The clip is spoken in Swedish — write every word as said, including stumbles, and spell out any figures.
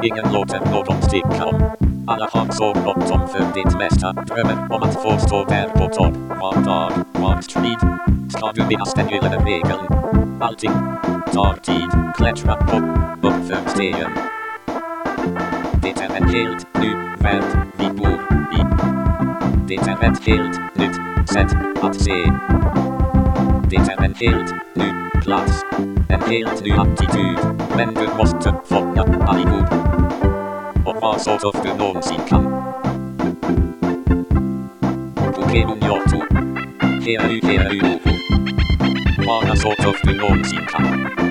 ingen låter någon sticka om. Alla har så bråttom för ditt bästa. Drömmen om att få stå där på topp. Var dag, var strid. Ska du minnas den gyllene regeln? Allting tar tid. Klättra på uppför stegen. Det är en helt ny värld vi bor i. Det är ett helt nytt sätt att se. Det är en helt ny plats. En helt ny attityd. Men du måste fånga allihop. Och var så tuff du någonsin kan. Pokémon Yoto. Hera u, hera u, Vara så tuff du någonsin kan.